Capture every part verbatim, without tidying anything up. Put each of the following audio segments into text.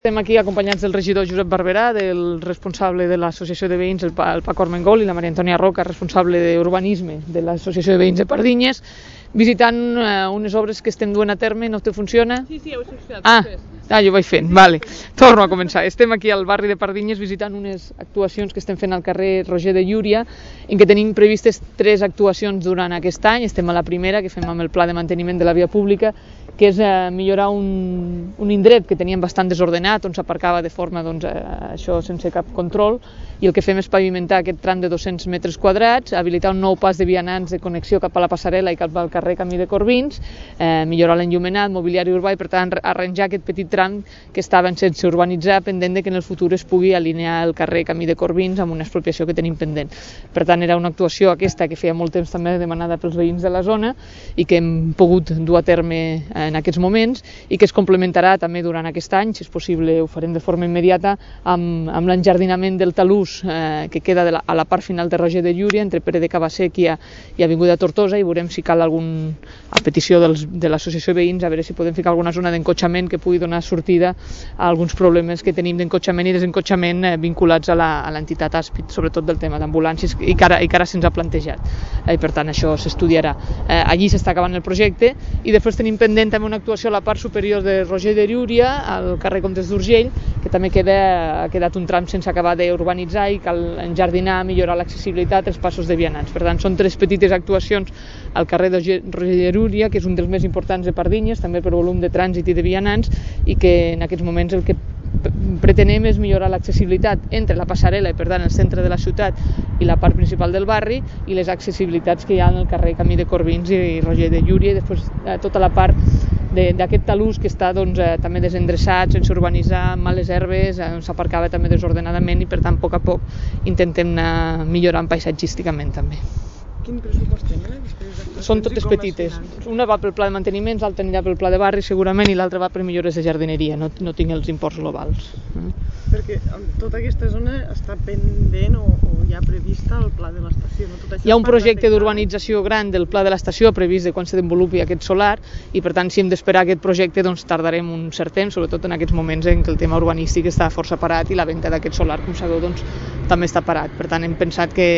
Estem aquí acompanyats del regidor Josep Barberà, del responsable de l'associació de veïns, el, pa, el Paco Armengol, i la Maria Antònia Roca, responsable d'urbanisme de l'associació de veïns de Pardinyes, visitant eh, unes obres que estem duent a terme. No te funciona? Sí, sí, ho he solucionat. Ah, ah, jo ho vaig fent, vale. Torno a començar. Estem aquí al barri de Pardinyes visitant unes actuacions que estem fent al carrer Roger de Llúria, en què tenim previstes tres actuacions durant aquest any. Estem a la primera, que fem amb el pla de manteniment de la via pública, que és eh, millorar un, un indret que teníem bastant desordenat, on s'aparcava de forma, doncs, eh, això sense cap control, i el que fem és pavimentar aquest tram de dos-cents metres quadrats, habilitar un nou pas de vianants de connexió cap a la passarel·la i cap al carrer Camí de Corbins, eh, millorar l'enllumenat, mobiliari urbà i, per tant, arranjar aquest petit tram que estava sense urbanitzar, pendent de que en el futur es pugui alinear el carrer Camí de Corbins amb una expropiació que tenim pendent. Per tant, era una actuació aquesta que feia molt temps també demanada pels veïns de la zona i que hem pogut dur a terme en aquests moments, i que es complementarà també durant aquest any, si és possible ho farem de forma immediata, amb, amb l'enjardinament del talús eh, que queda de la, a la part final de Roger de Llúria, entre Pere de Cabasèquia i Avinguda Tortosa, i veurem si cal algun, a petició dels, de l'associació de veïns, a veure si podem ficar alguna zona d'encotxament que pugui donar sortida a alguns problemes que tenim d'encotxament i desencotxament eh, vinculats a l'entitat Àspid, sobretot del tema d'ambulàncies, i que ara, i que ara se'ns ha plantejat. Eh, per tant, això s'estudiarà. Eh, allí s'està acabant el projecte, i després tenim pendent també una actuació a la part superior de Roger de Llúria, al carrer Comtes d'Urgell, que també queda, ha quedat un tram sense acabar d'urbanitzar i cal enjardinar, millorar l'accessibilitat, els passos de vianants. Per tant, són tres petites actuacions al carrer de Roger de Llúria, que és un dels més importants de Pardinyes, també per volum de trànsit i de vianants, i que en aquests moments el que pretenem és millorar l'accessibilitat entre la passarel·la i, per tant, el centre de la ciutat i la part principal del barri, i les accessibilitats que hi ha en el carrer Camí de Corbins i Roger de Llúria, i després eh, tota la part d'aquest talús que està, doncs, eh, també desendreçat, sense urbanitzar, amb males herbes, eh, on s'aparcava també desordenadament, i per tant, a poc a poc intentem anar millorant paisatgísticament també. Quin pressupost tenen? Són totes petites. Una va pel pla de manteniment, l'altra anirà pel pla de barri segurament, i l'altra va per millores de jardineria. No, no tinc els imports globals. Perquè tota aquesta zona està pendent o, o ja prevista el pla de l'estació. No? Tot això Hi ha un projecte d'urbanització gran del pla de l'estació previst de quan se desenvolupi aquest solar, i per tant, si hem d'esperar aquest projecte, doncs tardarem un cert temps, sobretot en aquests moments en què el tema urbanístic està força parat i la venda d'aquest solar, com sabeu, doncs, també està parat. Per tant, hem pensat que,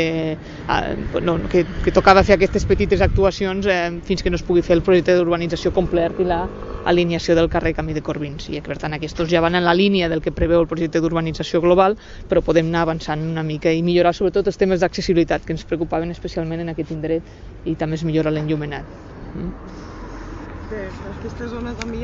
eh, no, que, que tocava fer aquestes petites actuacions eh, fins que no es pugui fer el projecte d'urbanització complet i l'alineació del carrer Camí de Corbins. I per tant, aquests ja van en la línia del que preveu el projecte d'urbanització global, però podem anar avançant una mica i millorar sobretot els temes d'accessibilitat, que ens preocupaven especialment en aquest indret, i també es millora l'enllumenat. Bé, aquesta zona també